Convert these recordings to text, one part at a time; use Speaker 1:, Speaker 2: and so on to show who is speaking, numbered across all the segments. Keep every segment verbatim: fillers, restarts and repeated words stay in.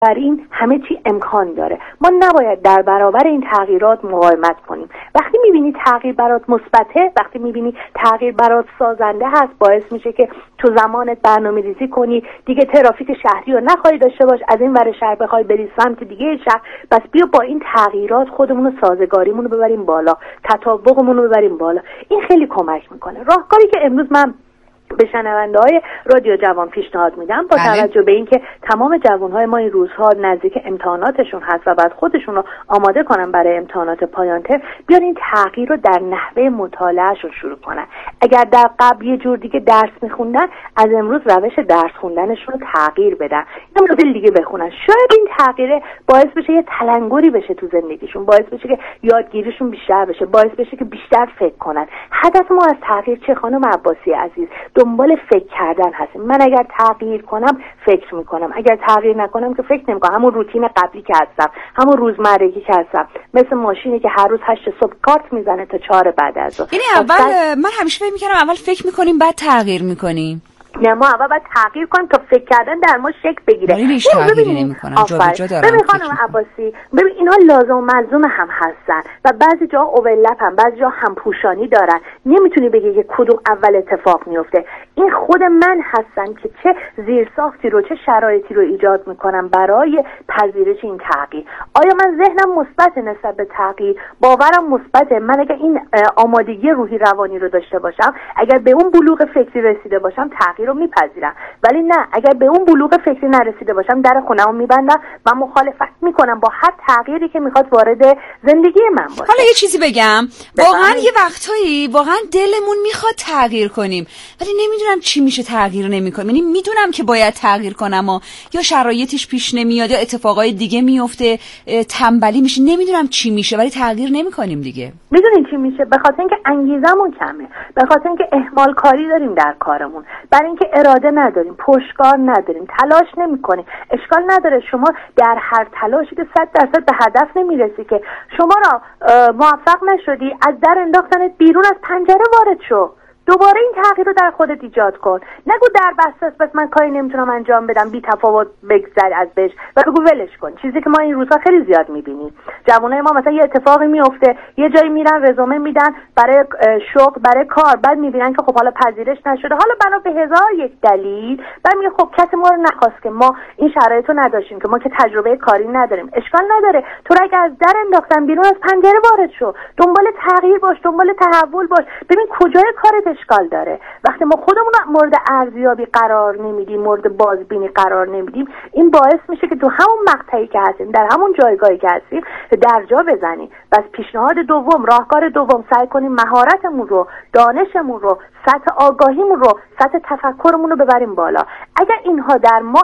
Speaker 1: بر این همه چی امکان داره. ما نباید در برابر این تغییرات مقاومت کنیم. وقتی میبینی تغییر برات مثبته، وقتی میبینی تغییر برات سازنده هست، باعث میشه که تو زمانت برنامه‌ریزی کنی، دیگه ترافیک شهری رو نخواهی داشته باش، از این ور شهر بخوای بری سمت دیگه شهر. بس بیا با این تغییرات خودمون رو، سازگاریمون رو ببریم بالا، تطابقمون رو ببریم بالا. این خیلی کمک میکنه. راهکاری که امروز من به شنونده‌های رادیو جوان پیشنهاد میدم، با
Speaker 2: بله.
Speaker 1: توجه به اینکه تمام جوان‌های ما این روزها نزدیک امتحاناتشون هست و بعد خودشون رو آماده کنن برای امتحانات پایان ترم، بیان این تغییر رو در نحوه مطالعهشون شروع کنن. اگر در قبل یه جور دیگه درس میخوندن، از امروز روش درس خوندنشون رو تغییر بدن، یه مدل دیگه بخونن. شاید این تغییر باعث بشه یه تلنگری بشه تو زندگیشون، باعث بشه که یادگیریشون بیشتر بشه، باعث بشه که بیشتر فکر کنن. هدف ما از تغییر چه خانم عباسی عزیز؟ دنبال فکر کردن هستیم. من اگر تغییر کنم فکر میکنم، اگر تغییر نکنم که فکر نمیکنم. همون روتین قبلی که هستم، همون روزمرگی که هستم، مثل ماشینی که هر روز هشت صبح کارت میزنه تا چهار بعد از ظهر.
Speaker 2: یعنی اول من همیشه فکر میکنم اول فکر میکنیم بعد تغییر میکنیم.
Speaker 1: نه، ما اول باید تغییر کنیم تا فکر کردن در ما شکل بگیره.
Speaker 2: ولی هیچ تغییری نمیکنن، جا به جا دارن.
Speaker 1: ببین خانم عباسی، ببین اینا لازم و ملزوم هم هستن و بعضی جا اوورلپ هم، بعضی جا هم پوشانی دارن. نمیتونی بگی که کدوم اول اتفاق میفته. این خود من هستم که چه زیرساختی رو، چه شرایطی رو ایجاد میکنم برای پذیرش این تغییر. آیا من ذهنم مثبت نسبت به تغییر، باورم مثبته؟ من اگر این آمادگی روحی روانی رو داشته باشم، اگر به اون بلوغ فکری رسیده باشم، تغییر رو میپذیرم. ولی نه، اگر به اون بلوغ فکری نرسیده باشم، در خونه‌مو میبندم و مخالفت میکنم با هر تغییری که میخواد وارد زندگی من باشه.
Speaker 2: حالا یه چیزی بگم، واقعا یه وقتایی واقعا دلمون میخواد تغییر کنیم، ولی نمیدونم چی میشه تغییر نمیکنم. یعنی میدونم که باید تغییر کنم و یا شرایطش پیش نمیاد یا اتفاقای دیگه میفته، تنبلی میشه، نمیدونم چی میشه، ولی تغییر نمیکنیم دیگه.
Speaker 1: میدونین چی میشه؟ به خاطر اینکه انگیزمون کمه، به خاطر اینکه اهمال کاری داریم در کارمون، برای اینکه اراده نداریم، پشتکار نداریم، تلاش نمیکنیم. اشکال نداره شما در هر تلاشی که صد درصد به هدف نمیرسی، که شما را موفق نشدی، از در انداختنت بیرون، از پنجره وارد شو. دوباره این تغییر رو در خودت ایجاد کن. نگو در بسته است، بس من کاری نمیتونم انجام بدم، بی تفاوت بگذر از بهش و بگو ولش کن. چیزی که ما این روزها خیلی زیاد میبینیم. جوانای ما مثلا یه اتفاقی میفته، یه جایی میرن رزومه میدن برای شغل، برای کار، بعد میبینن که خب حالا پذیرش نشده، حالا بنا به هزار یک دلیل، بعد میگه خب کسی ما رو نخواست، که ما این شرایط رو نداشتیم، که ما که تجربه کاری نداریم. اشکال نداره، تو رو اگه از در انداختن بیرون، از پنجره وارد شو، دنبال تغییر باش، دنبال تحول باش، ببین کجای کارت اشکال داره. وقتی ما خودمون مورد ارزیابی قرار نمیدیم، مورد بازبینی قرار نمیدیم، این باعث میشه که تو همون مقطعی که هستیم، در همون جایگاهی که هستیم، درجا بزنیم. بس پیشنهاد دوم، راهکار دوم، سعی کنیم مهارتمون رو، دانشمون رو، سطح آگاهیمون رو، سطح تفکرمون رو ببریم بالا. اگر اینها در ما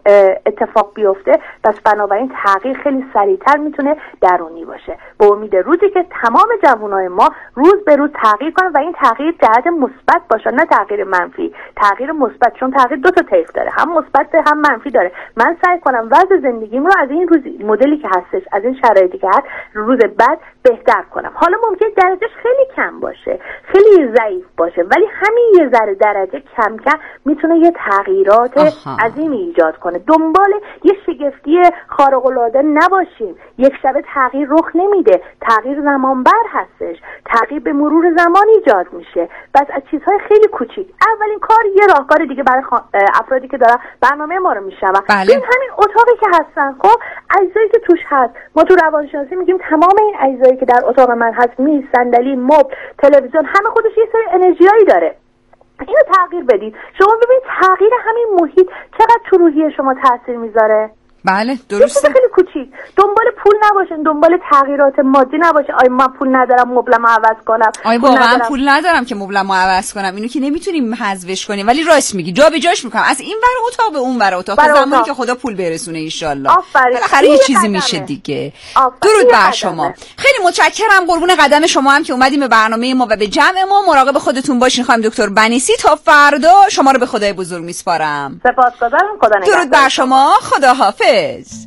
Speaker 1: اتفاق بیفته، پس بنابراین تغییر خیلی سریعتر میتونه درونی باشه. به امید روزی که تمام جوانای ما روز به روز تغییر کنن و این تغییر جهت مثبت باشه، نه تغییر منفی. تغییر مثبت، چون تغییر دو تا طیف داره، هم مثبت هم منفی داره. من سعی کنم وضع زندگیم رو از این روز مدلی که هستش، از این شرایطی که هست، روز بعد بهتر کنم. حالا ممکنه درجهش خیلی کم باشه، خیلی ضعیف باشه، ولی همین یه ذره درجه کم کم میتونه یه تغییرات عظیمی ایجاد کنه. دنبال یه شگفتی خارق العاده نباشیم. یک شب تغییر رخ نمیده، تغییر زمانبر هستش، تغییر به مرور زمان ایجاد میشه. بس از چیزهای خیلی کوچیک. اولین کار، یه راهکار دیگه برای خوا... افرادی که دارن برنامه ما رو میشنون، این همین اتاقی که هستن، خب اجزایی که توش هست، ما تو روانشناسی میگیم تمام این اجزایی که در اتاق من هست، میز، صندلی، مبل، تلویزیون، همه خودش یه سری انرژیایی داره. اینو تغییر بدید. شما ببینید تغییر همین محیط چقدر تو روحیه شما تاثیر میذاره.
Speaker 2: بله درسته.
Speaker 1: خیلی کوچیک. دنبال پول نباشین، دنبال تغییرات مادی نباشه. آی من پول ندارم مبلمو عوض کنم.
Speaker 2: آی واقعا پول ندارم که مبلمو عوض کنم. اینو که نمیتونیم حذفش کنیم، ولی راست میگی، جا به جاش میکنم، از این ور اتاق به اون ور اتاق، تا زمانی که خدا پول برسونه ان شاء الله. بالاخره یه چیزی قدمه. میشه دیگه. درود بر شما. خیلی متشکرم، قربون قدم شما هم که اومدیم به برنامه ما و به جمع ما. مراقب خودتون باشین خانم دکتر بنیسی. تا فردا شما رو به خدای بزرگ میسپارم.
Speaker 1: سپاسگزارم. خدا نگهدار.
Speaker 2: درود بر شما. خداحافظ.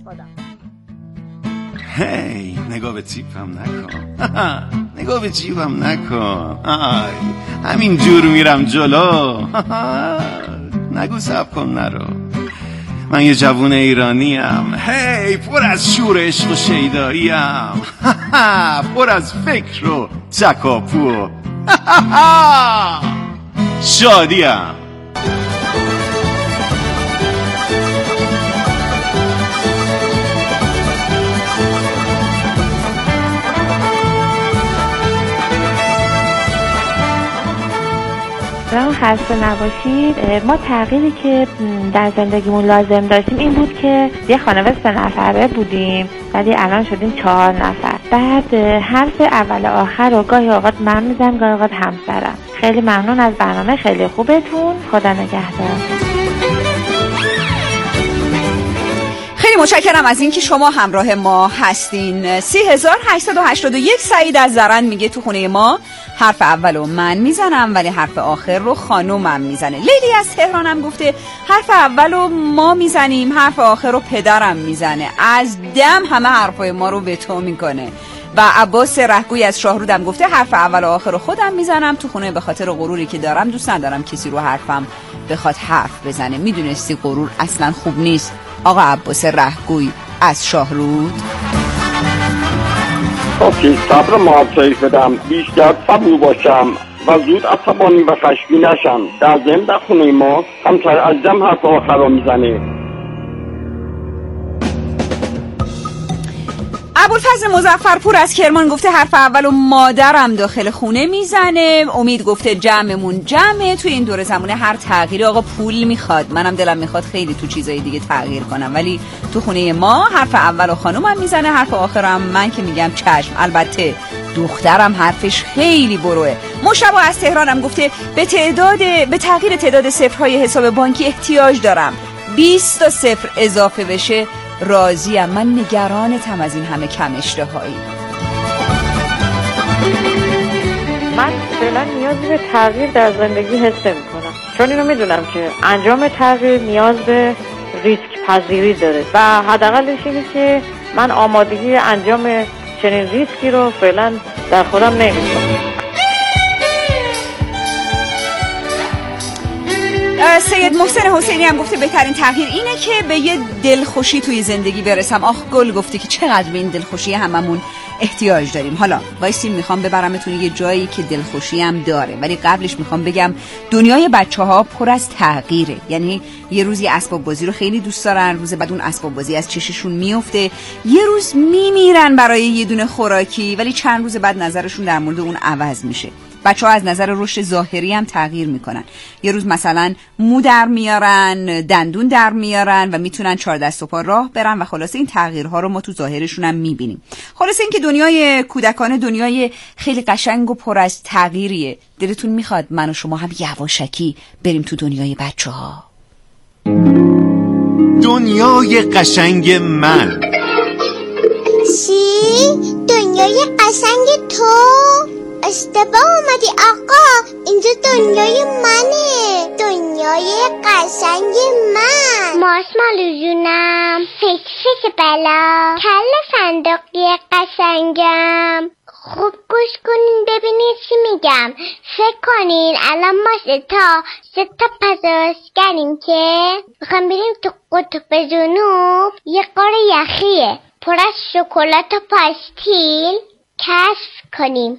Speaker 3: هی نگاه به تیپم نکن، نگاه به جیبم نکن، همین جور میرم جلو، نگو صبر کن نرو. من یه جوون ایرانیم، هی پر از شور عشق و شیداییم، پر از فکر و تکاپو و شادیم.
Speaker 4: را خسته نباشید. ما تغییری که در زندگیمون لازم داشتیم این بود که یه خانواده سه نفره بودیم ولی الان شدیم چهار نفر. بعد حرف اول آخر رو گاهی اوقات من میزنم گاهی اوقات همسرم. خیلی ممنون از برنامه خیلی خوبتون. خدا نگهدار.
Speaker 2: خیلی متشکرم از اینکه شما همراه ما هستین. سه هزار هشتصد و هشتاد و یک سعید از زرند میگه تو خونه ما حرف اولو من میزنم ولی حرف آخر رو خانومم میزنه. لیلی از تهرانم گفته حرف اولو ما میزنیم حرف آخر رو پدرم میزنه، از دم همه حرفای ما رو به تو میکنه. و عباس رهگوی از شاهرودم گفته حرف اول و آخر رو خودم میزنم تو خونه، به خاطر غروری که دارم دوست ندارم کسی رو حرفم بخواد حرف بزنه. میدونستی غرور اصلا خوب نیست آقا عباس رهگوی از شاهرود؟
Speaker 5: خب صبر معطیف بدم، بیشتر صبور باشم و زود عصبانی و خشمگین نشم. در ضمن در خونه ما همسر عزیزم حرف آخر رو میزنه.
Speaker 2: ابوالفضل مظفرپور از کرمان گفته حرف اولو مادرم داخل خونه میزنه. امید گفته جمعمون جمعه. توی این دوره زمونه هر تغییری آقا پول میخواد، منم دلم میخواد خیلی تو چیزای دیگه تغییر کنم ولی تو خونه ما حرف اولو خانومم میزنه، حرف آخرم من که میگم چشم. البته دخترم حرفش خیلی بروه. مشتبه از تهرانم گفته به تعداد به تغییر تعداد صفرهای حساب بانکی احتیاج دارم، بیست تا صفر اضافه بشه راضیم. من نگرانتم از این همه کم اشتهایی.
Speaker 4: من فعلا نیازی به تغییر در زندگی حس نمی‌کنم، چون اینو میدونم که انجام تغییر نیاز به ریسک پذیری داره و حداقلش اینه که من آمادگی انجام چنین ریسکی رو فعلا در خودم نمی‌بینم.
Speaker 2: سید محسن حسینی هم گفته بهترین تغییر اینه که به یه دلخوشی توی زندگی برسم. آخ گل گفته که چقدر به این دلخوشی هممون احتیاج داریم. حالا وایسیم میخوام ببرمتون یه جایی که دلخوشی هم داره، ولی قبلش میخوام بگم دنیای بچه ها پر از تغییره. یعنی یه روز یه اسباب بازی رو خیلی دوست دارن، روز بعد اون اسباب بازی از چششون میفته، یه روز میمیرن برای یه دونه خوراکی ولی چند روز بعد نظرشون در مورد اون عوض میشه. بچه ها از نظر رشد ظاهری هم تغییر میکنن. یه روز مثلا مو در میارن، دندون در میارن و میتونن چهار دست و پا راه برن و خلاصه این تغییرها رو ما تو ظاهرشون هم میبینیم. خلاصه این که دنیای کودکانه دنیای خیلی قشنگ و پر از تغییریه. دلتون میخواد من و شما هم یواشکی بریم تو دنیای بچه ها؟
Speaker 3: دنیای قشنگ من.
Speaker 6: چی؟ دنیای قشنگ تو؟ اشتباه اومدی آقا، اینجا دنیای منه، دنیای قشنگ من. مارشمالو جونم، فکر فکر بلا، کل فندقی قشنگم. خوب گوش کنین ببینید چی میگم. فکر کنین الان ما ستا ستا پزشگریم که میخوام بریم تو قطب جنوب. یه قاره یخیه پر از شکلات و پاستیل کشف کنیم.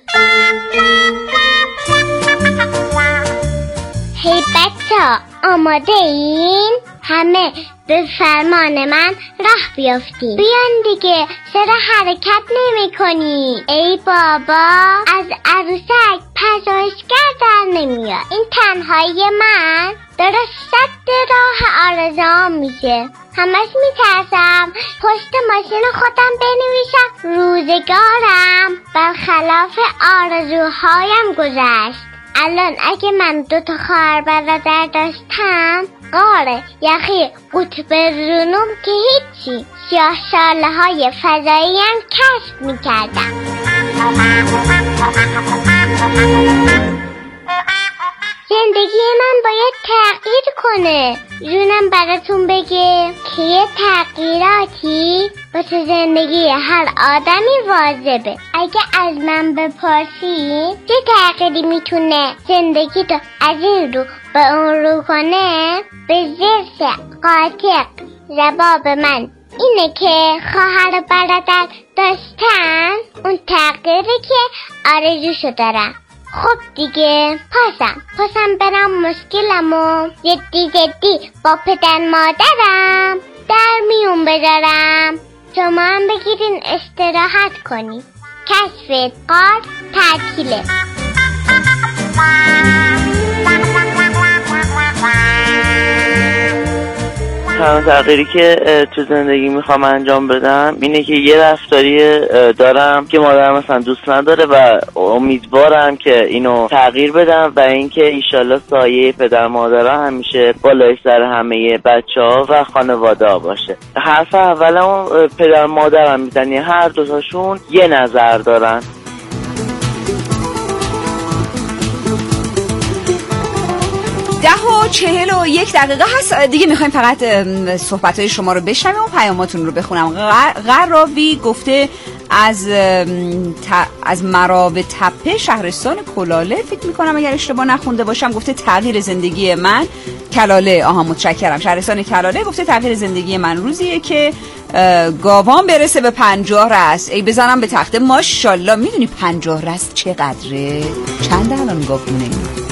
Speaker 6: هی بچه آماده این؟ همه به فرمان من راه بیافتیم. بیان دیگه، چرا حرکت نمی کنی؟ ای بابا، از عروسک پژوهشگر در نمیاد. این تنهایی من داره صد راه آرزوام میشه. همش میترسم پشت ماشین خودم بنویسم روزگارم برخلاف آرزوهایم گذشت. الان اگه من دوتا خواهر برادر داشتم، قاره یخی قطب جنوب که هیچی، سیاه شاله های فضایی هم کشف میکردم. زندگی من باید تغییر کنه. جونم براتون بگه که یه تغییراتی واسه زندگی هر آدمی واجبه. اگه از من بپرسی چه تغییری میتونه زندگی تو از این رو به اون رو کنه، به زرس قاطق رباب من اینه که خواهر و برادر داشتن، اون تغییری که آرزوشو دارم. خب دیگه پاسم پاسم برم مشکلمو جدی جدی با پدر مادرم در میون بذارم، شما هم بگیرین استراحت کنی. کشف قار تعطیله.
Speaker 7: تنها تغییری که تو زندگی میخوام انجام بدم اینه که یه رفتاری دارم که مادرم مثلا دوست نداره و امیدوارم که اینو تغییر بدم و اینکه ایشالله سایه پدر مادرها همیشه بالای سر همه بچه ها و خانواده ها باشه. حرف اولم پدر مادرم میزنی، هر دوتاشون یه نظر دارن.
Speaker 2: ده و چهل و یک دقیقه هست دیگه. میخوایم فقط صحبتهای شما رو بشنویم و پیاماتون رو بخونم. غراوی گفته از ت... از مراب تپه شهرستان کلاله، فکر میکنم اگر اشتباه نخونده باشم، گفته تغییر زندگی من کلاله. آها متشکرم. شهرستان کلاله گفته تغییر زندگی من روزیه که گاوان برسه به پنجاه رست. ای بزنم به تخته. ماشاءالله. میدونی پنجاه رست چقدره؟ چند الان گاوونه؟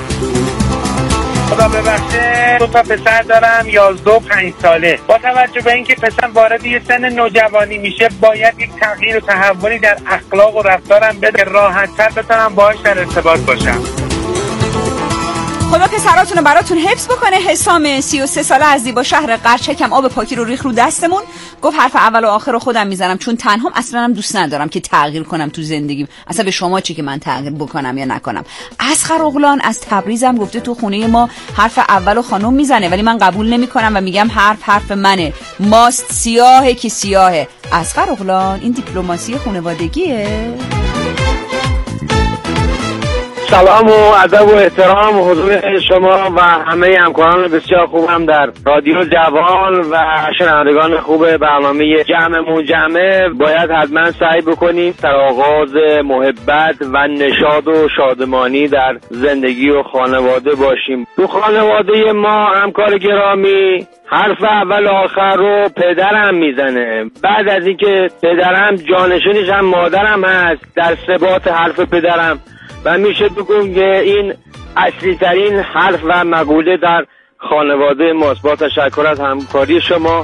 Speaker 8: خدا ببخشه دو تا پسر دارم، یازده و پنج ساله. با توجه به اینکه پسر وارد یه سن نوجوانی میشه باید یک تغییر و تحولی در اخلاق و رفتارم بده، راحت‌تر بتونم باهاش در ارتباط باشم.
Speaker 2: خدا پسراتون رو براتون حفظ بکنه. حسام سی و سه ساله از زیبا شهر قرچکم آب پاکی رو ریخ رو دستمون. گفت حرف اول و آخر رو خودم میزنم چون تنهام، اصلا هم دوست ندارم که تغییر کنم تو زندگیم. اصلا به شما چی که من تغییر بکنم یا نکنم. اصغر اغلان از تبریزم گفته تو خونه ما حرف اول و خانم میزنه ولی من قبول نمیکنم و میگم حرف حرف منه. ماست سیاهه که سیاهه. اصغر اغلان این دیپلماسی خانوادگیه.
Speaker 5: سلام و ادب و احترام و حضور شما و همه همکاران بسیار خوبم در رادیو جوان و شنوندگان خوب برنامه جمعمون جمعه. باید حتما سعی بکنیم در آغاز محبت و نشاط و شادمانی در زندگی و خانواده باشیم. تو خانواده ما همکار گرامی حرف اول آخر رو پدرم میزنه. بعد از اینکه پدرم جانشینش هم مادرم هست در ثبات حرف پدرم و میشه بگم که این اصلی ترین حرف و مقوله در خانواده ماست. با تشکر از همکاری شما.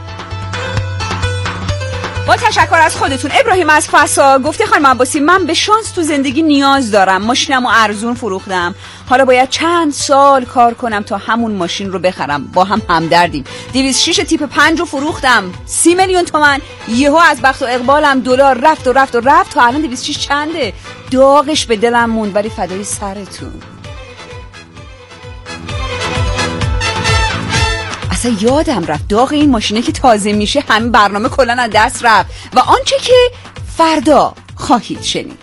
Speaker 2: با تشکر از خودتون. ابراهیم از فسا گفته خانم عباسی من به شانس تو زندگی نیاز دارم. ماشینمو ارزون فروختم، حالا باید چند سال کار کنم تا همون ماشین رو بخرم. با هم همدردیم. دویست و شش تیپ پنج رو فروختم سی میلیون تومن. یهو از بخت و اقبالم دلار رفت و رفت و رفت تا الان دویست و شش چنده. داغش به دلم موند ولی فدای سرتون. اصلا یادم رفت داغ این ماشینه که تازه میشه همین برنامه کلن از دست رفت و آنچه که فردا خواهید شنید.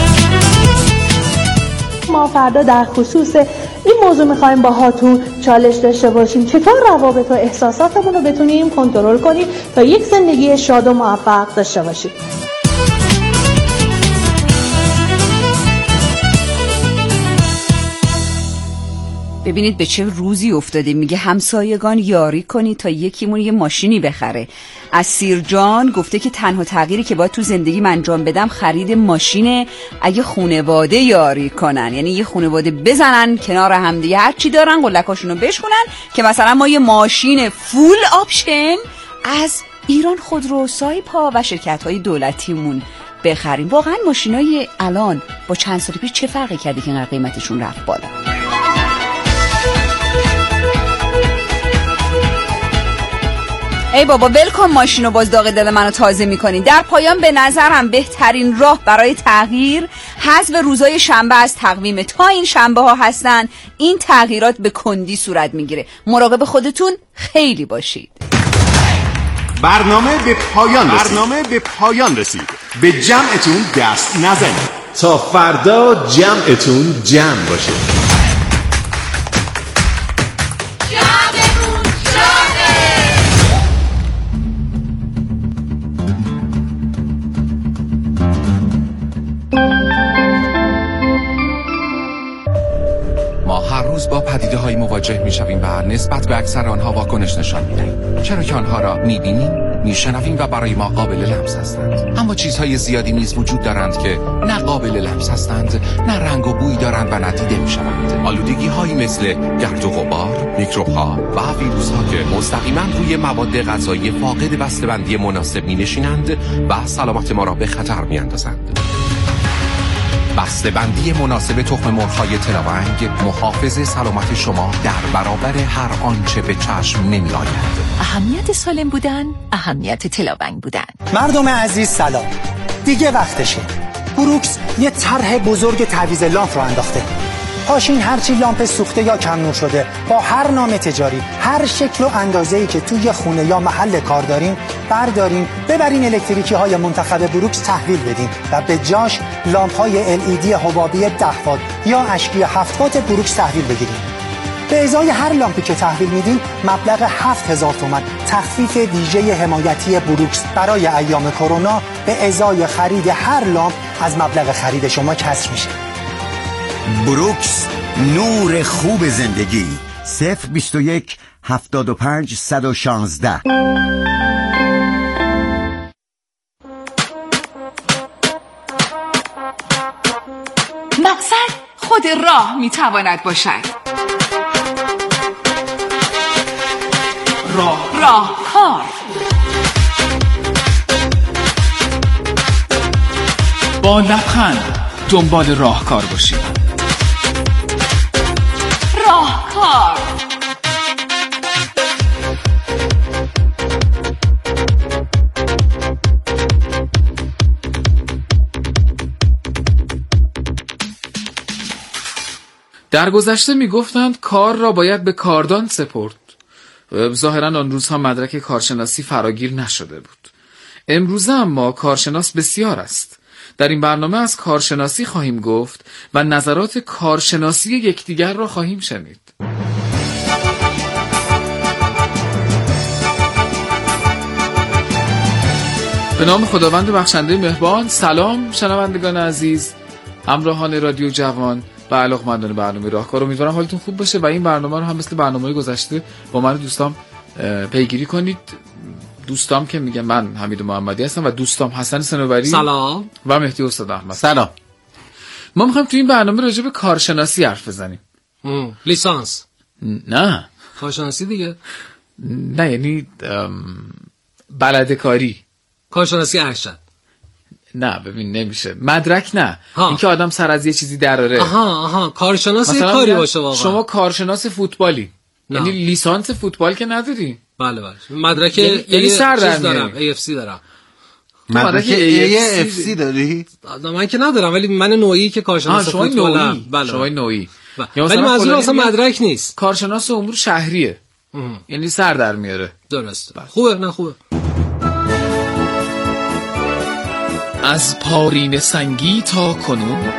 Speaker 1: ما فردا در خصوص این موضوع میخوایم با هاتون چالش داشته باشیم چطور روابط و احساساتمون رو بتونیم کنترل کنیم تا یک زندگی شاد و موفق داشته باشیم.
Speaker 2: ببینید به چه روزی افتاده. میگه همسایگان یاری کنی تا یکیمون یه ماشینی بخره. از سیرجان گفته که تنها تغییری که باید تو زندگیم انجام بدم خرید ماشینه. اگه خانواده یاری کنن، یعنی یه خانواده بزنن کنار هم دیگه هر چی دارن قلکاشونو بشکنن که مثلا ما یه ماشین فول آپشن از ایران خودرو، سایپا و شرکت‌های دولتیمون بخریم. واقعا ماشینای الان با چند سال پیش چه فرقی کرده که اینقدر قیمتشون رفت بالا؟ ای بابا ولکن ماشینو باز داغ دل منو تازه میکنین. در پایان به نظرم بهترین راه برای تغییر حذف روزای شنبه از تقویم. تا این شنبه ها هستن این تغییرات به کندی صورت میگیره. مراقب خودتون خیلی باشید.
Speaker 3: برنامه به پایان رسید. برنامه به پایان رسید. به جمعتون دست نزنید. تا فردا جمعتون جمع باشه.
Speaker 9: با پدیده‌هایی مواجه می‌شویم و نسبت به اکثر آنها واکنش نشان می‌دهیم، چرا که آنها را می‌بینیم، می‌شنویم و برای ما قابل لمس هستند. اما چیزهای زیادی نیز وجود دارند که نه قابل لمس هستند، نه رنگ و بوی دارند و نه دیده می‌شوند. آلودگی‌هایی مثل گرد و غبار، میکروب‌ها و ویروس‌ها که مستقیما روی مواد غذایی فاقد بسته‌بندی مناسب می‌نشینند و سلامت ما را به خطر می‌اندازند. بسته‌بندی مناسب تخم مرغ‌های تلاونگ محافظ سلامت شما در برابر هر آنچه به چشم نمی‌آید.
Speaker 10: اهمیت سالم بودن، اهمیت تلاونگ بودن.
Speaker 11: مردم عزیز سلام. دیگه وقتشه. بروکس یه طرح بزرگ تعویض لامپ رو انداخته. پاشین هرچی لامپ سوخته یا کم نور شده با هر نام تجاری، هر شکل و اندازه‌ای که توی خونه یا محل کار دارین بردارین، ببرین الکتریکی های منتخب بروکس تحویل بدین و به جاش لامپ های ال ای دی حبابی ده وات یا اشکی هفت وات بروکس تحویل بگیرین. به ازای هر لامپی که تحویل میدین مبلغ هفت هزار تومان تخفیف ویژه حمایتی بروکس برای ایام کرونا به ازای خرید هر لامپ از مبلغ خرید شما کسر میشه.
Speaker 12: بروکس، نور خوب زندگی. صفر بیست و یک هفتاد و پنج صد و شانزده.
Speaker 10: مقصد خود راه میتواند باشد. راه راه کار.
Speaker 13: با لبخند دنبال راهکار باشید.
Speaker 10: راهکار.
Speaker 13: در گذشته می گفتند کار را باید به کاردان سپرد. ظاهراً آن روزها مدرک کارشناسی فراگیر نشده بود. امروزه اما کارشناس بسیار است. در این برنامه از کارشناسی خواهیم گفت و نظرات کارشناسی یکدیگر را خواهیم شنید. به نام خداوند بخشنده مهربان. سلام شنوندگان عزیز، همراهان رادیو جوان و علاقه‌مندان برنامه راهکار. امیدوارم حالتون خوب باشه و این برنامه رو هم مثل برنامه‌های گذشته با من و دوستام پیگیری کنید. دوستام که میگم من حمید محمدی هستم و دوستام حسن صنوبری
Speaker 14: سلام
Speaker 13: و مهدی استاد احمد
Speaker 14: سلام.
Speaker 13: ما میخوایم تو این برنامه راجع به کارشناسی حرف بزنیم.
Speaker 14: لیسانس؟
Speaker 13: نه،
Speaker 14: کارشناسی دیگه.
Speaker 13: نه یعنی بلده کاری.
Speaker 14: کارشناسی ارشد؟
Speaker 13: نه ببین نمیشه مدرک. نه اینکه آدم سر از یه چیزی دراره.
Speaker 14: آها آها کارشناسی کاری باشه واقعا.
Speaker 13: شما کارشناس فوتبالی، یعنی لیسانس فوتبال که نداری.
Speaker 14: بله بله. مدرک
Speaker 13: یعنی, یعنی سر
Speaker 14: دارم، ای اف سی دارم.
Speaker 15: مدرک ای اف سی داری؟
Speaker 14: من که ندارم ولی من نوعی که کارشناس فوتبالم.
Speaker 13: بله شما نوعی.
Speaker 14: ولی منظور اصلا مدرک نیست.
Speaker 13: کارشناس امور شهریه. یعنی سر در میاره.
Speaker 14: درست. خوبه نه خوبه.
Speaker 13: از پارین سنگی تا کنون،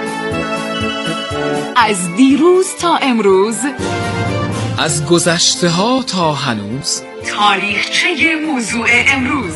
Speaker 10: از دیروز تا امروز،
Speaker 13: از گذشته ها تا هنوز،
Speaker 10: تاریخچه موضوع امروز.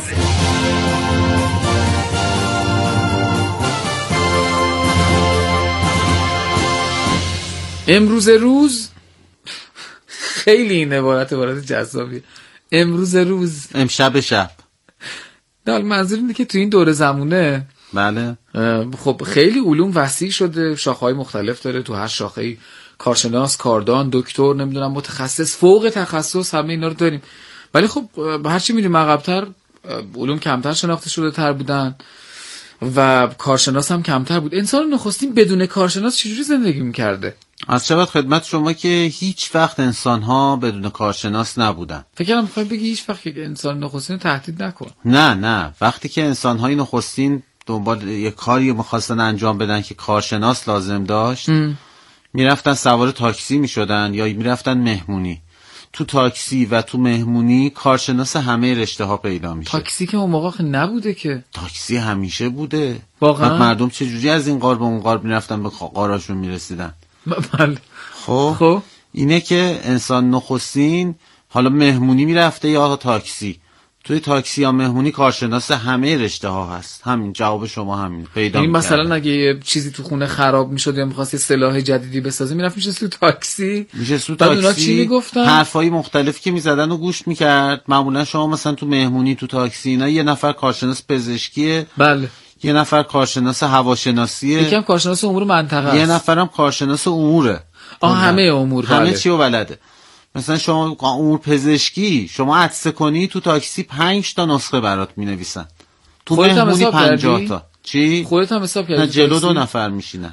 Speaker 13: امروز روز خیلی این عبارت عبارت جذابیه. امروز روز،
Speaker 15: امشب شب.
Speaker 13: نه منظور اینه که تو این دوره زمونه
Speaker 15: بله
Speaker 13: خب خیلی علوم وسیع شده، شاخه‌های مختلف داره. تو هر شاخه‌ای کارشناس، کاردان، دکتر، نمیدونم متخصص، فوق تخصص، همه اینا رو داریم. ولی خب هرچی میریم عقب‌تر علوم کمتر شناخته شده تر بودن و کارشناس هم کمتر بود. انسان نخستین بدون کارشناس چجوری زندگی میکرده؟
Speaker 15: از شبت خدمت شما که هیچ وقت انسان‌ها بدون کارشناس نبودن.
Speaker 13: فکر کنم می‌خوای بگی هیچ وقت که انسان نخستین تهدید نکن.
Speaker 15: نه نه، وقتی که انسان‌های نخستین دنبال یک کاری می‌خواستن انجام بدن که کارشناس لازم داشت، میرفتن سوار تاکسی میشدن یا میرفتن مهمونی. تو تاکسی و تو مهمونی کارشناس همه رشته ها پیدا میشه.
Speaker 13: تاکسی که اون موقع نبوده که.
Speaker 15: تاکسی همیشه بوده.
Speaker 13: واقعا
Speaker 15: مردم چه جوری از این قار به اون قار میرفتن به قاراشون میرسیدن.
Speaker 13: بله.
Speaker 15: خب
Speaker 13: خب
Speaker 15: اینه که انسان نخستین حالا مهمونی میرفته یا تاکسی. توی تاکسی یا مهمونی کارشناس همه رشته ها هست. همین جواب شما همین پیدا
Speaker 13: این مثلا اگه یه چیزی تو خونه خراب میشد یا می‌خواست سلاح جدیدی بسازه میرفت میشه تو تاکسی
Speaker 15: میشه تو تاکسی
Speaker 13: اونا چی میگفتن
Speaker 15: حرفای مختلفی که میزدن و گوش میکرد. معمولا شما مثلا تو مهمونی تو تاکسی اینا یه نفر کارشناس پزشکیه،
Speaker 13: بله،
Speaker 15: یه نفر کارشناس هواشناسیه،
Speaker 13: یکم کارشناس امور منطقه است،
Speaker 15: یه نفرم کارشناس اموره.
Speaker 13: آه همه امور
Speaker 15: همه
Speaker 13: بله.
Speaker 15: چی رو بلده. مثلا شما امور پزشکی شما عطسه کنی تو تاکسی پنج تا نسخه برات مینویسن، تو مهمونی پنجاه تا. چی؟
Speaker 13: خودت هم حساب کردی؟
Speaker 15: نه جلو دو نفر میشینن.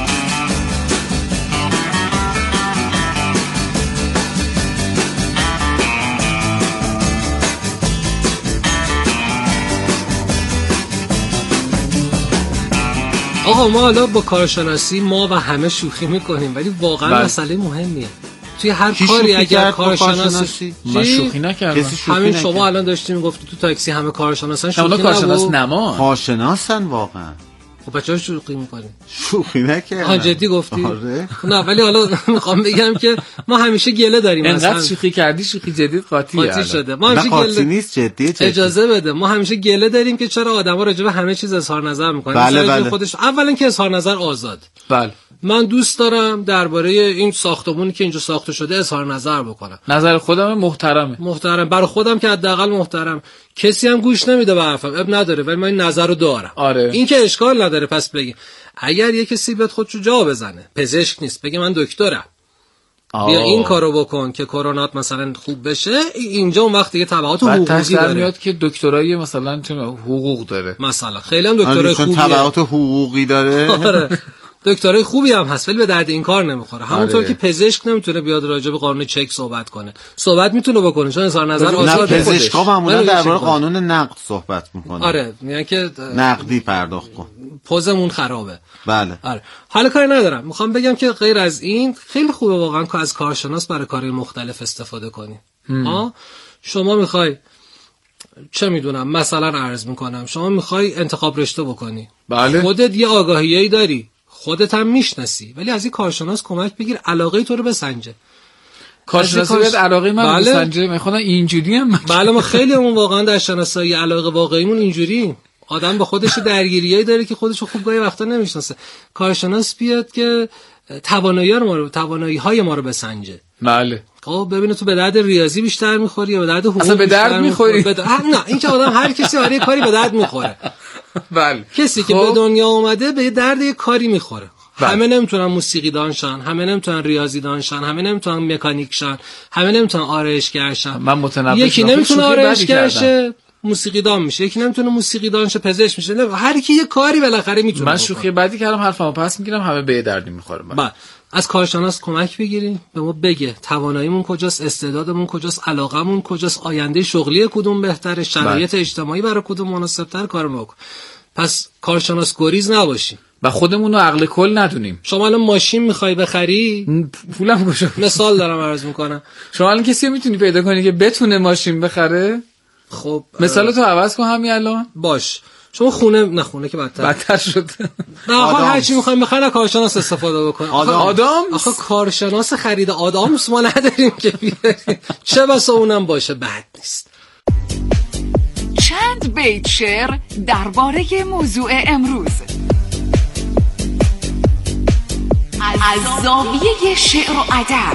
Speaker 14: آقا ما حالا با کارشناسی ما و همه شوخی میکنیم ولی واقعا بله. مسئله مهمیه توی هر کاری. اگر کارشناسی
Speaker 13: من شوخی نکردم،
Speaker 14: همین شما الان داشتیم میگفتی تو تاکسی همه کارشناسن،
Speaker 13: شوخی نبود. کارشناس نما
Speaker 15: کارشناسن واقعا.
Speaker 14: خب بچه‌ها شوخی میکنیم؟
Speaker 15: شوخی نکردم.
Speaker 14: ها جدی گفتی؟
Speaker 15: آره.
Speaker 14: نه ولی حالا میخوام بگم که ما همیشه گله داریم.
Speaker 13: انقدر شوخی کردی شوخی جدی قاطیه.
Speaker 14: قاطی شده. ما همیشه
Speaker 15: گله قاطی نیست جدی جدی.
Speaker 14: اجازه بده. ما همیشه گله داریم که چرا آدما راجع به همه چیز اظهار نظر میکنن.
Speaker 15: بله بله.
Speaker 14: خودش اولا که اظهار نظر آزاد.
Speaker 13: بله.
Speaker 14: من دوست دارم درباره این ساختمونی که اینجا ساخته شده اظهار نظر بکنم.
Speaker 13: نظر خودم محترمه.
Speaker 14: محترم برای خودم که حداقل محترم. کسی هم گوش نمیده به حرفم، اب نداره، ولی من این نظر رو دارم.
Speaker 13: آره.
Speaker 14: این که اشکال نداره. پس بگی اگر یه کسی بیاد خودشو جا بزنه، پزشک نیست، بگه من دکترم، بیا این کارو بکن که کرونات مثلا خوب بشه، اینجا اون وقت دیگه تبعات حقوقی داره.
Speaker 13: میاد که دکترای مثلا چون حقوق داره،
Speaker 14: مثلا خیلی هم دکترای خوبیه،
Speaker 15: تبعات حقوقی داره.
Speaker 14: آره. دکترای خوبی هم هست ولی به درد این کار نمیخوره. همونطور آره. که پزشک نمیتونه بیاد راجع به قانون چک صحبت کنه، صحبت میتونه بکنه چون اظهار نظر آزاده.
Speaker 15: نه پزشکا معمولا درباره قانون نقد صحبت میکنه.
Speaker 14: آره میگن که
Speaker 15: نقدی پرداخت کن،
Speaker 14: پوزمون خرابه.
Speaker 15: بله.
Speaker 14: آره. حالا کاری ندارم، میخوام بگم که غیر از این خیلی خوبه واقعا که از کارشناس برای کارهای مختلف استفاده کنی. ها شما میخوای چه میدونم مثلا عرض میکنم شما میخوای انتخاب رشته بکنی،
Speaker 13: بله.
Speaker 14: خودت یه آگاهیایی داری، خودت هم میشناسی، ولی از این کارشناس کمک بگیر علاقه تو رو بسنجه.
Speaker 13: کارشناسی باید علاقه من بله. بسنجه. میخوام اینجوری هم
Speaker 14: بله ما خیلی همون واقعا در شناسایی علاقه واقعیمون اینجوری. آدم با خودش درگیریایی داره که خودشو خوب گاهی وقتا نمیشناسه. کارشناس بیاد که توانایی ما رو توانایی های ما رو بسنجه.
Speaker 13: بله.
Speaker 14: خب ببینه تو به درد ریاضی بیشتر میخوری یا به درد حقوق
Speaker 13: اصلا به درد میخوری؟
Speaker 14: بد... نه این که آدم هر کسی برای کاری به درد میخوره.
Speaker 13: بله.
Speaker 14: کسی که به دنیا اومده به درد یه کاری میخوره. بله. همه نمیتونن موسیقی دانشن، همه نمیتونن ریاضی دانشن، همه نمیتونن مکانیک شن، همه نمیتونن آرایشگر شن.
Speaker 13: من متنبه
Speaker 14: یکی نمیتونه آرایشگر شه موسیقی دان میشه، یکی نمیتونه موسیقی دان شه پزشک میشه. نه هر کی یه کاری بالاخره میتونه.
Speaker 13: من شوخی بعدی کردم حرفمو پس میگیرم همه به دردی میخوره.
Speaker 14: بله. از کارشناس کمک بگیریم، به ما بگه تواناییمون کجاست، استعدادمون کجاست، علاقمون کجاست، آینده شغلی کدوم بهتره، شرایط بله. اجتماعی برای کدوم مناسب‌تر کارو بکن. پس کارشناس گریز نباشیم
Speaker 13: و خودمون رو عقل کل ندونیم.
Speaker 14: شما الان ماشین میخوای بخری،
Speaker 13: پولم کجا؟
Speaker 14: مثال دارم عرض میکنم.
Speaker 13: شما الان کسی میتونی پیدا کنی که بتونه ماشین بخره؟
Speaker 14: خب
Speaker 13: مثال تو عوض کن همین الان.
Speaker 14: باش شما خونه نه خونه که بدتر
Speaker 13: بدتر شد.
Speaker 14: نه آخه هر چی میخوایم بخرن کارشناس استفاده بکن.
Speaker 13: آدم آدم
Speaker 14: آخه کارشناس خرید آدامس ما نداریم که بیاریم. چه بسا اونم باشه بد نیست.
Speaker 10: چند بیت شعر درباره موضوع امروز از زاویه شعر و ادب.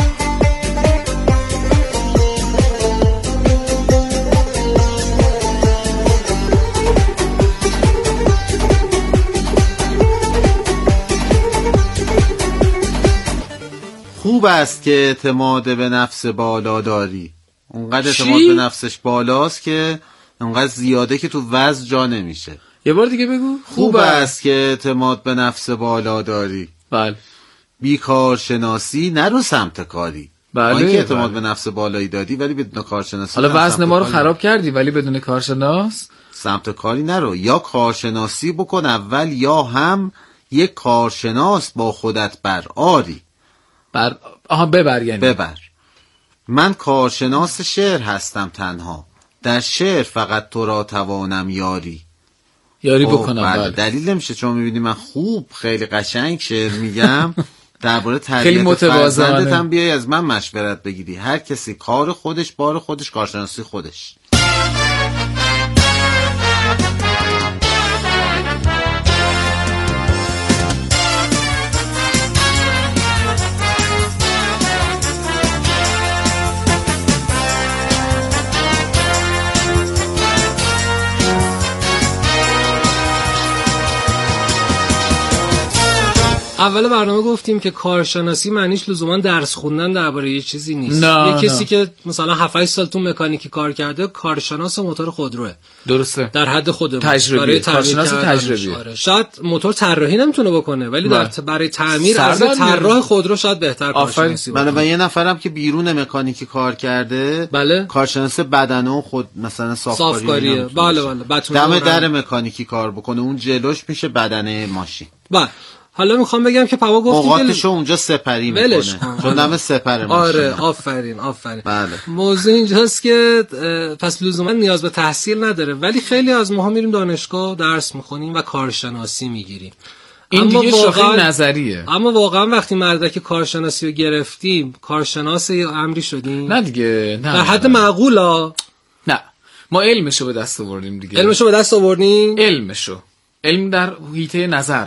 Speaker 15: خوب است که اعتماد به نفس بالا داری. اونقدر اعتماد به نفسش بالاست که اونقدر زیاده که تو وزن جا نمیشه.
Speaker 13: یه بار دیگه بگو.
Speaker 15: خوب است که اعتماد به نفس بالا داری.
Speaker 13: بله.
Speaker 15: بیکار شناسی نرو سمت کاری.
Speaker 13: بله.
Speaker 15: اینکه اعتماد بله. به نفس بالایی دادی ولی بدون کارشناسی.
Speaker 13: حالا وزن ما رو خراب کردی ولی بدون کارشناس
Speaker 15: سمت کاری نرو. یا کارشناسی بکن اول یا هم یک کارشناس با خودت بر آری.
Speaker 13: بر آها ببر یعنی
Speaker 15: ببر. من کارشناس شعر هستم تنها، در شعر فقط تو را توانم یاری
Speaker 13: یاری بکنم.
Speaker 15: بله. دلیل نمیشه چون میبینی من خوب خیلی قشنگ شعر میگم درباره تربیت فرزندت هم بیای از من مشورت بگیری. هر کسی کار خودش بار خودش کارشناسی خودش.
Speaker 14: اول برنامه گفتیم که کارشناسی معنیش لزوما درس خوندن درباره یه چیزی نیست.
Speaker 13: نه،
Speaker 14: یه کسی
Speaker 13: نه.
Speaker 14: که مثلا هفت هشت سال تو مکانیکی کار کرده کارشناس موتور خودروه.
Speaker 13: درسته.
Speaker 14: در حد خودمون.
Speaker 13: تجربیه. کارشناس تجربیه.
Speaker 14: آره. شاید موتور طراحی نمیتونه بکنه ولی در ت... برای تعمیر از طراح خودرو شاید بهتر کارشناسی بکنه.
Speaker 15: بله و یه نفرم که بیرون مکانیکی کار کرده،
Speaker 14: بله،
Speaker 15: کارشناس بدنه و خود مثلا صافکاری.
Speaker 14: صافکاریه. بله بله.
Speaker 15: دم در مکانیکی کار بکنه، اون جلوش میشه بدنه ماشین.
Speaker 14: بله. حالا میخوام بگم که پاوا گفتیم
Speaker 15: اوقاتشو اونجا سپری میکنه چون دم سپر ماشین.
Speaker 14: آره آفرین آفرین.
Speaker 15: بله.
Speaker 14: موضوع اینجاست که پس لزوما نیاز به تحصیل نداره ولی خیلی از ماها میریم دانشگاه درس میخونیم و کارشناسی میگیریم.
Speaker 13: این دیگه شاخه نظریه.
Speaker 14: اما واقعا وقتی مدرک کارشناسی رو گرفتیم کارشناس امری شدیم؟
Speaker 13: نه دیگه. نه.
Speaker 14: در حد معقولا.
Speaker 13: نه. ما علمشو به دست آوردیم دیگه.
Speaker 14: علمشو به دست آوردیم؟
Speaker 13: علمشو. علم در حیطه نظر.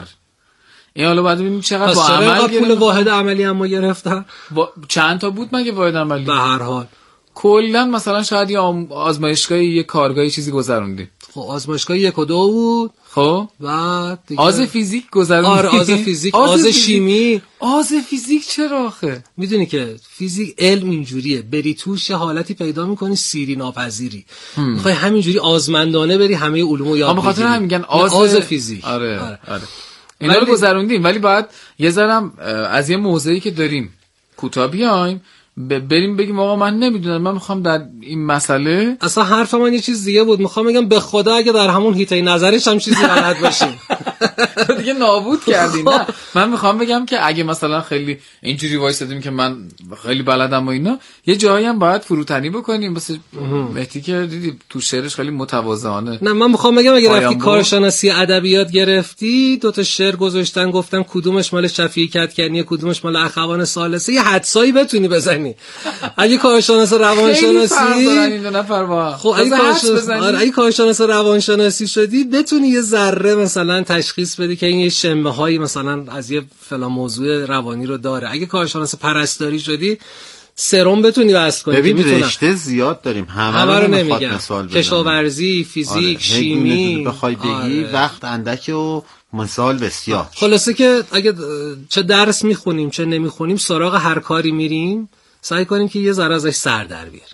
Speaker 13: این حالا بعد ببینیم چقدر با عمل
Speaker 14: پول واحد عملی هم ما گرفتن.
Speaker 13: با... چند تا بود مگه واحد عملی؟
Speaker 14: به هر حال
Speaker 13: کلا مثلا شاید یه آزمایشگاه یه کارگاهی چیزی گذروندی.
Speaker 14: خب آزمایشگاه یک و دو بود.
Speaker 13: خب
Speaker 14: بعد دیگه
Speaker 13: آز فیزیک گذروندی.
Speaker 14: آره آز فیزیک، آز, آز شیمی.
Speaker 13: آز فیزیک چرا آخه؟
Speaker 14: میدونی که فیزیک علم اینجوریه، بری توش یه حالتی پیدا میکنی سیری ناپذیری. میخوای همینجوری آزمندانه بری همه علومو یاد بگیری.
Speaker 13: بخاطر هم میگن آز...
Speaker 14: آز فیزیک.
Speaker 13: آره آره, آره. اینا رو گذروندیم ولی بعد یه ذرم از یه موضوعی که داریم کوتاه بیایم بریم بگیم آقا من نمیدونم، من میخوام در این مسئله.
Speaker 14: اصلا حرف من یه چیز دیگه بود، میخوام بگم به خدا اگه در همون حیطه نظرش هم چیزی بلد باشیم
Speaker 13: دیگه نابود کردین. نه من میخوام بگم که اگه مثلا خیلی اینجوری وایسادیم که من خیلی بلدم و اینا، یه جایی هم باید فروتنی بکنیم. مثلا مهدی که دیدی تو شعرش خیلی متواضعانه.
Speaker 14: نه من میخوام بگم اگه رفتی کارشناسی ادبیات گرفتی، دو تا شعر گذاشتن گفتن کدومش مال شفیع کدکنی کدومش مال اخوان ثالثه، یه حدسایی بتونی بزنی. اگه کارشناس روانشناسی
Speaker 13: این دو نفر با
Speaker 14: خب اگه کارشناس آره اگه کارشناس روانشناسی شدی بتونی یه ذره مثلا تشخیص بدی که این یه شمه هایی مثلا از یه فلان موضوع روانی رو داره. اگه کارشناس پرستاری شدی سرم بتونی وصل کنی.
Speaker 15: ببین رشته زیاد داریم، همه, همه رو نمیگم.
Speaker 14: کشاورزی، فیزیک، آره. شیمی
Speaker 15: بخوای بگی آره. وقت اندکه و مثال بسیار.
Speaker 14: خلاصه که اگه چه درس میخونیم چه نمیخونیم سراغ هر کاری میریم سعی کنیم که یه ذره ازش سر در بیاریم.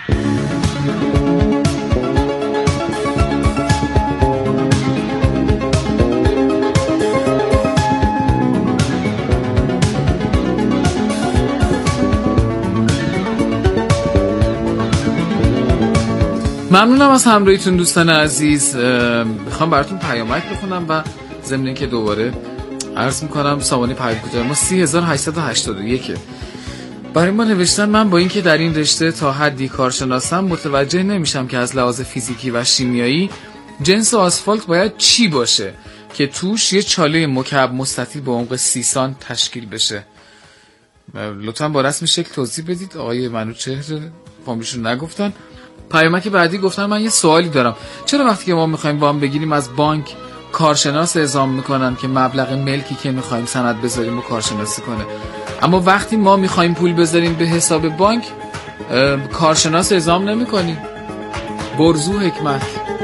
Speaker 13: ممنونم از همراهیتون دوستان عزیز. میخوام براتون پیامک بخونم و ضمن اینکه دوباره عرض میکنم سامانه پیام کوتاه ما سی هزار و هشتصد و هشتاد و یک برای ما نوشتن من با اینکه در این رشته تا حدی کارشناسم متوجه نمیشم که از لحاظ فیزیکی و شیمیایی جنس آسفالت باید چی باشه که توش یه چاله مکعب مستطیل به عمق سی سانتی تشکیل بشه. لطفاً با رسم شکل توضیح بدید. آقای منوچهر فامیلشون نگفتن. پیامک بعدی گفتن من یه سوالی دارم، چرا وقتی که ما میخوایم وام بگیریم از بانک کارشناس اعزام میکنن که مبلغ ملکی که میخوایم سند بذاریم و کارشناسی کنه، اما وقتی ما میخوایم پول بذاریم به حساب بانک کارشناس اعزام نمیکنیم؟ برزو حکمت.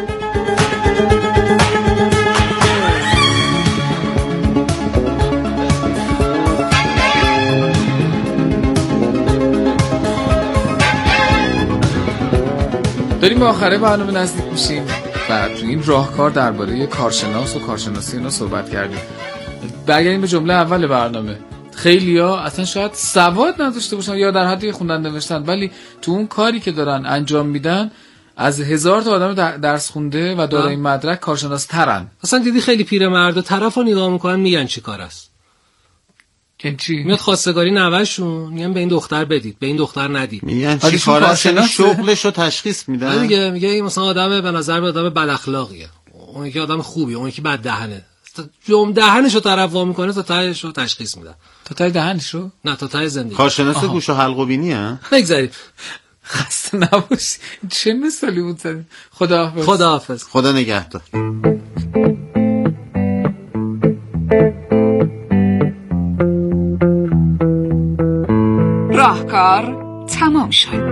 Speaker 13: داریم به آخره برنامه نزدیک میشیم و تو این راهکار درباره کارشناس و کارشناسی اینا صحبت کردیم. برگردیم به جمله اول برنامه. خیلیا اصلا شاید سواد نداشته باشن یا در حد خوندن نوشتن، ولی تو اون کاری که دارن انجام میدن از هزار تا آدم درس خونده و دارای مدرک کارشناس ترن.
Speaker 14: اصلا دیدی خیلی پیرمرد طرفو نگاه میکنن میگن چی کار است؟
Speaker 13: که چی؟
Speaker 14: میاد خواستگاری نوشون میگن به این دختر بدید، به این دختر ندید.
Speaker 15: میگن چی کار است؟ شغلشو تشخیص میدن.
Speaker 14: میگه میگه این مثلا آدم به نظر به آدم بد اخلاقیه، اون یکی آدم خوبیه، اون یکی بد دهنه. جم دهنشو طرف وا میکنه تا تهشو تشخیص میدن.
Speaker 13: تا ته دهنشو؟
Speaker 14: نه تا ته زندگی.
Speaker 15: کارشناس گوش و حلق و بینی ها؟
Speaker 14: بگذاریم.
Speaker 13: خسته نباشی. چه مثالی بود زدی؟ خداحافظ.
Speaker 14: خداحافظ.
Speaker 15: خدا نگهدار.
Speaker 10: راهکار تمام شد.